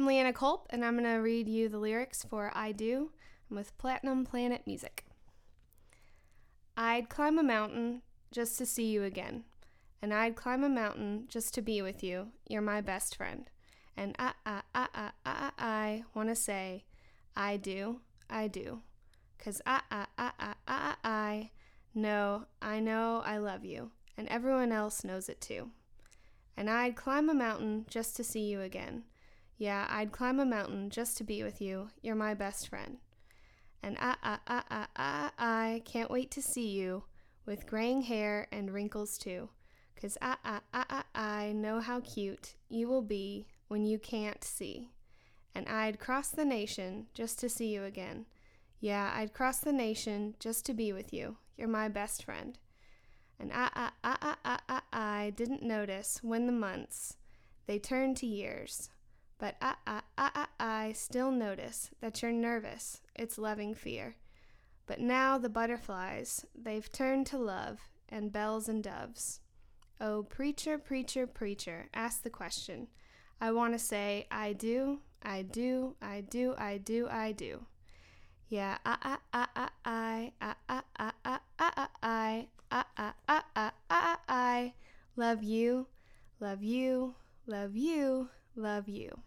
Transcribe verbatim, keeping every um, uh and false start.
Leanna Culp, and I'm going to read you the lyrics for I Do. I'm with Platinum Planet Music. I'd climb a mountain just to see you again, and I'd climb a mountain just to be with you. You're my best friend. And I, I, I, I, I, I want to say, I do, I do. Cause I, I, I, I, I, I know, I know I love you, and everyone else knows it too. And I'd climb a mountain just to see you again. Yeah, I'd climb a mountain just to be with you. You're my best friend. And I, I, I, I, I, I can't wait to see you with graying hair and wrinkles too. Cause I, I, I, I, I know how cute you will be when you can't see. And I'd cross the nation just to see you again. Yeah, I'd cross the nation just to be with you. You're my best friend. And I, I, I, I, I, I, I didn't notice when the months, they turned to years. But I, I, I, I, I still notice that you're nervous. It's loving fear. But now the butterflies, they've turned to love and bells and doves. Oh, preacher, preacher, preacher, ask the question. I want to say, I do, I do, I do, I do, I do. Yeah, I, I, I, I, I, I, I, I, I, I, I, I, I, I, I, I love you, love you, love you, love you.